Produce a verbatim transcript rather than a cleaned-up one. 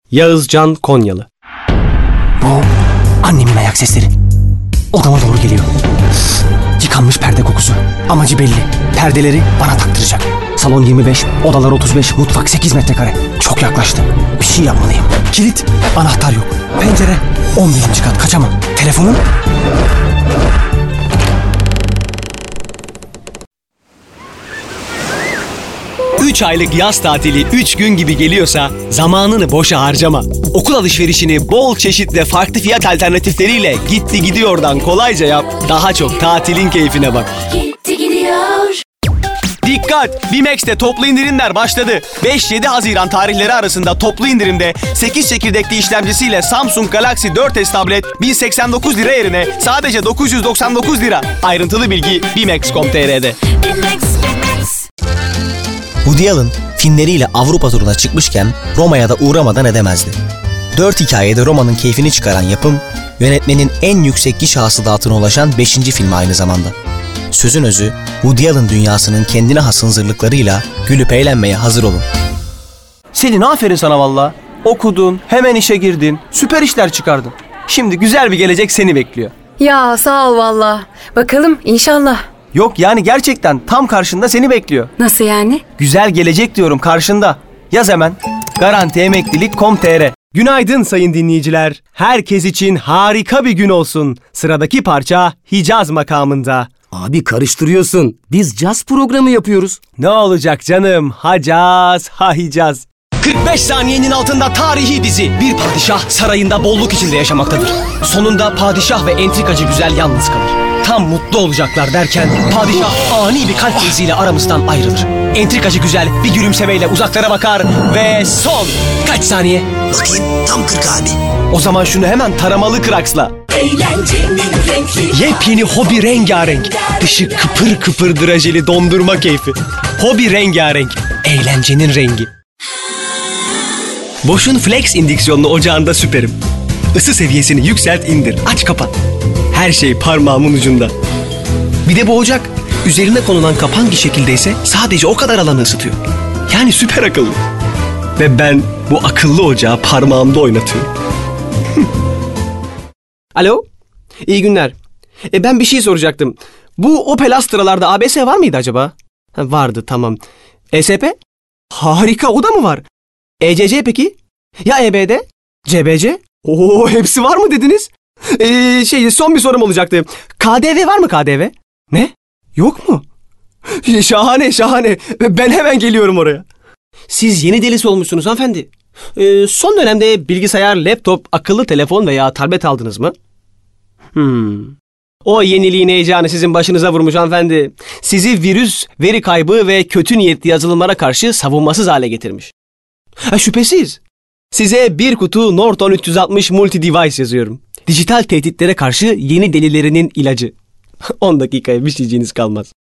Yağızcan Konyalı. Bu annemin ayak sesleri. Odama doğru geliyor. Yıkanmış perde kokusu. Amacı belli. Perdeleri bana taktıracak. Salon yirmi beş, odalar otuz beş, mutfak sekiz metrekare. Çok yaklaştı. Bir şey yapmalıyım. Kilit, anahtar yok. Pencere, on birinci kat, kaçamam. Telefonum? üç aylık yaz tatili üç gün gibi geliyorsa zamanını boşa harcama. Okul alışverişini bol çeşit ve farklı fiyat alternatifleriyle gitti gidiyordan kolayca yap. Daha çok tatilin keyfine bak. Gitti gidiyor. Dikkat! BİMEX'te toplu indirimler başladı. beş yedi Haziran tarihleri arasında toplu indirimde sekiz çekirdekli işlemcisiyle Samsung Galaxy dört S tablet bin seksen dokuz lira yerine sadece dokuz yüz doksan dokuz lira. Ayrıntılı bilgi bimex nokta com nokta tr'de. Woody Allen filmleriyle Avrupa turuna çıkmışken Roma'ya da uğramadan edemezdi. Dört hikayede Roma'nın keyfini çıkaran yapım, yönetmenin en yüksek gişe hasılatına ulaşan beşinci filmi aynı zamanda. Sözün özü, Woody Allen dünyasının kendine has hınzırlıklarıyla gülüp eğlenmeye hazır olun. Selin, aferin sana valla. Okudun, hemen işe girdin, süper işler çıkardın. Şimdi güzel bir gelecek seni bekliyor. Ya sağ ol valla. Bakalım inşallah. Yok yani gerçekten tam karşında seni bekliyor. Nasıl yani? Güzel gelecek diyorum, karşında. Yaz hemen. Garanti Emeklilik nokta com nokta tr. Günaydın sayın dinleyiciler. Herkes için harika bir gün olsun. Sıradaki parça Hicaz makamında. Abi karıştırıyorsun. Biz caz programı yapıyoruz. Ne olacak canım? Hacaz, ha Hicaz. kırk beş saniyenin altında tarihi dizi. Bir padişah sarayında bolluk içinde yaşamaktadır. Sonunda padişah ve entrikacı güzel yalnız kalır. Tam mutlu olacaklar derken padişah ani bir kalp kriziyle aramızdan ayrılır. Entrikacı güzel bir gülümsemeyle uzaklara bakar ve son. Kaç saniye? Bakayım, tam kırk abi. O zaman şunu hemen taramalı kraksla. Yepyeni Hobi rengarenk. Dışı kıpır kıpır drajeli dondurma keyfi. Hobi rengarenk. Eğlencenin rengi. Bosch'un Flex indüksiyonlu ocağında süperim. Isı seviyesini yükselt indir. Aç kapat. Her şey parmağımın ucunda. Bir de bu ocak üzerine konulan kapan şekildeyse sadece o kadar alanı ısıtıyor. Yani süper akıllı. Ve ben bu akıllı ocağı parmağımda oynatıyorum. Alo? İyi günler. E, ben bir şey soracaktım. Bu Opel Astra'larda A B S var mıydı acaba? Ha, vardı, tamam. E S P? Harika, o da mı var? E C C peki? Ya E B D? C B C? Oo, hepsi var mı dediniz? Ee, şey son bir sorum olacaktı. K D V var mı K D V? Ne? Yok mu? Şahane şahane. Ben hemen geliyorum oraya. Siz yeni delisi olmuşsunuz hanımefendi. Ee, son dönemde bilgisayar, laptop, akıllı telefon veya tablet aldınız mı? Hmm. O yeniliğin heyecanı sizin başınıza vurmuş hanımefendi. Sizi virüs, veri kaybı ve kötü niyetli yazılımlara karşı savunmasız hale getirmiş. Ha, şüphesiz. Size bir kutu Norton üç yüz altmış Multi Device yazıyorum. Dijital tehditlere karşı yeni delilerinin ilacı. on dakikaya bir şeyciğiniz kalmaz.